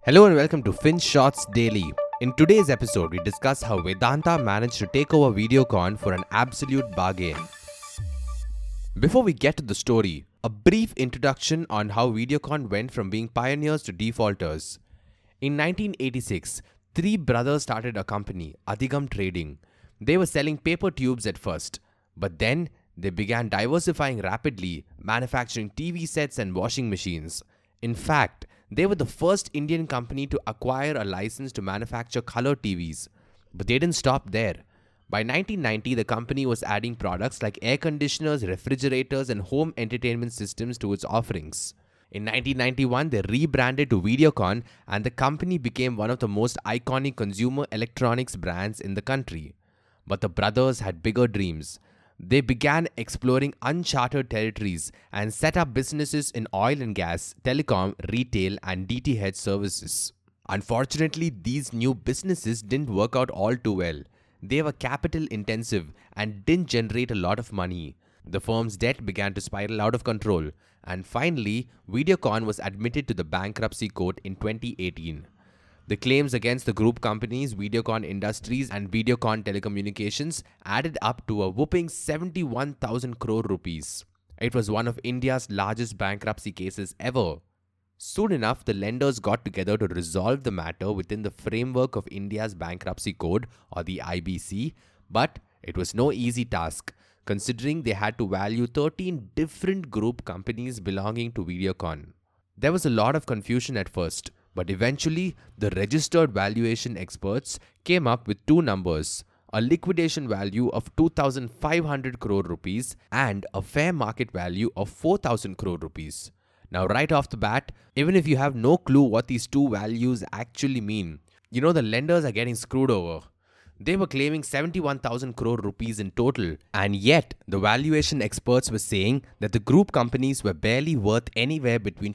Hello and welcome to FinShots Daily. In today's episode, we discuss how Vedanta managed to take over Videocon for an absolute bargain. Before we get to the story, a brief introduction on how Videocon went from being pioneers to defaulters. In 1986, three brothers started a company, Adhigam Trading. They were selling paper tubes at first, but then they began diversifying rapidly, manufacturing TV sets and washing machines. In fact, they were the first Indian company to acquire a license to manufacture color TVs. But they didn't stop there. By 1990, the company was adding products like air conditioners, refrigerators, and home entertainment systems to its offerings. In 1991, they rebranded to Videocon, and the company became one of the most iconic consumer electronics brands in the country. But the brothers had bigger dreams. They began exploring uncharted territories and set up businesses in oil and gas, telecom, retail, and DTH services. Unfortunately, these new businesses didn't work out all too well. They were capital intensive and didn't generate a lot of money. The firm's debt began to spiral out of control, and finally, Videocon was admitted to the bankruptcy court in 2018. The claims against the group companies Videocon Industries and Videocon Telecommunications added up to a whopping 71,000 crore rupees. It was one of India's largest bankruptcy cases ever. Soon enough, the lenders got together to resolve the matter within the framework of India's Bankruptcy Code, or the IBC, but it was no easy task, considering they had to value 13 different group companies belonging to Videocon. There was a lot of confusion at first, but eventually the registered valuation experts came up with two numbers, a liquidation value of 2,500 crore rupees and a fair market value of 4,000 crore rupees. Now, right off the bat, even if you have no clue what these two values actually mean, the lenders are getting screwed over. They were claiming 71,000 crore rupees in total, and yet the valuation experts were saying that the group companies were barely worth anywhere between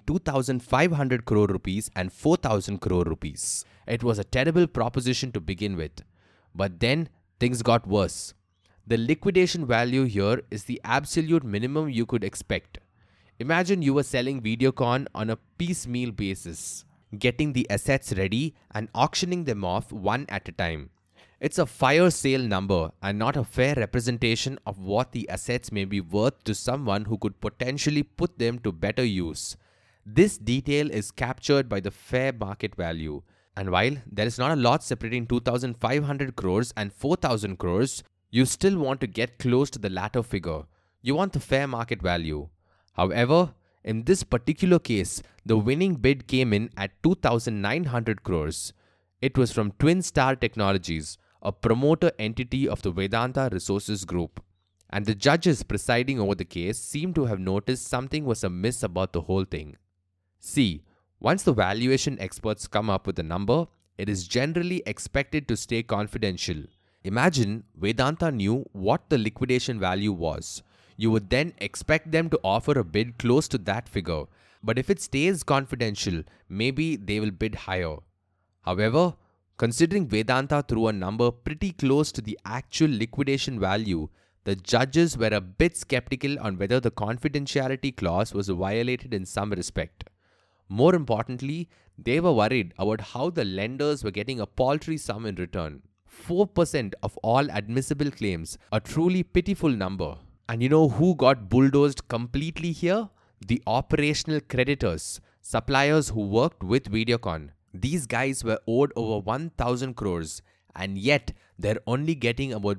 2,500 crore rupees and 4,000 crore rupees. It was a terrible proposition to begin with. But then things got worse. The liquidation value here is the absolute minimum you could expect. Imagine you were selling Videocon on a piecemeal basis, getting the assets ready and auctioning them off one at a time. It's a fire sale number and not a fair representation of what the assets may be worth to someone who could potentially put them to better use. This detail is captured by the fair market value. And while there is not a lot separating 2,500 crores and 4,000 crores, you still want to get close to the latter figure. You want the fair market value. However, in this particular case, the winning bid came in at 2,900 crores. It was from Twin Star Technologies, a promoter entity of the Vedanta Resources Group, and the judges presiding over the case seemed to have noticed something was amiss about the whole thing. See, once the valuation experts come up with a number, it is generally expected to stay confidential. Imagine Vedanta knew what the liquidation value was. You would then expect them to offer a bid close to that figure, but if it stays confidential, maybe they will bid higher. However, considering Vedanta threw a number pretty close to the actual liquidation value, the judges were a bit skeptical on whether the confidentiality clause was violated in some respect. More importantly, they were worried about how the lenders were getting a paltry sum in return. 4% of all admissible claims, a truly pitiful number. And you know who got bulldozed completely here? The operational creditors, suppliers who worked with Videocon. These guys were owed over 1,000 crores, and yet they're only getting about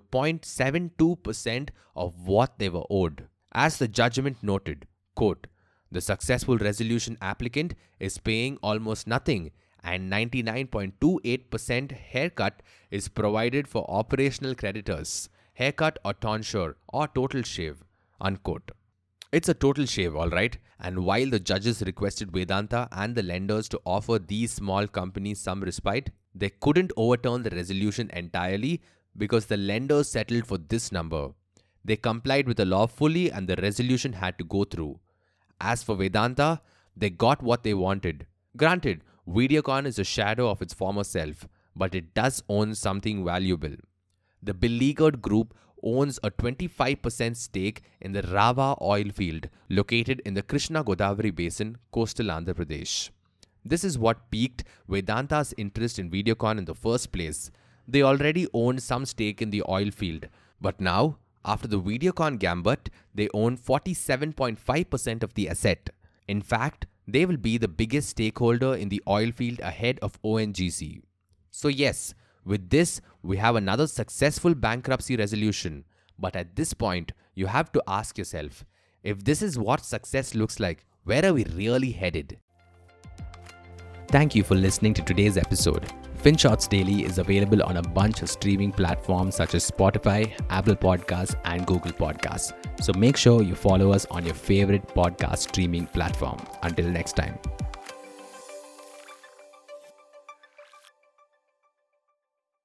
0.72% of what they were owed. As the judgment noted, quote, the successful resolution applicant is paying almost nothing, and 99.28% haircut is provided for operational creditors, haircut or tonsure or total shave, unquote. It's a total shave, alright, and while the judges requested Vedanta and the lenders to offer these small companies some respite, they couldn't overturn the resolution entirely because the lenders settled for this number. They complied with the law fully and the resolution had to go through. As for Vedanta, they got what they wanted. Granted, Videocon is a shadow of its former self, but it does own something valuable. The beleaguered group owns a 25% stake in the Rava oil field located in the Krishna Godavari Basin, coastal Andhra Pradesh. This is what piqued Vedanta's interest in Videocon in the first place. They already owned some stake in the oil field, but now, after the Videocon gambit, they own 47.5% of the asset. In fact, they will be the biggest stakeholder in the oil field ahead of ONGC. So yes, with this, we have another successful bankruptcy resolution. But at this point, you have to ask yourself, if this is what success looks like, where are we really headed? Thank you for listening to today's episode. FinShots Daily is available on a bunch of streaming platforms such as Spotify, Apple Podcasts, and Google Podcasts. So make sure you follow us on your favorite podcast streaming platform. Until next time.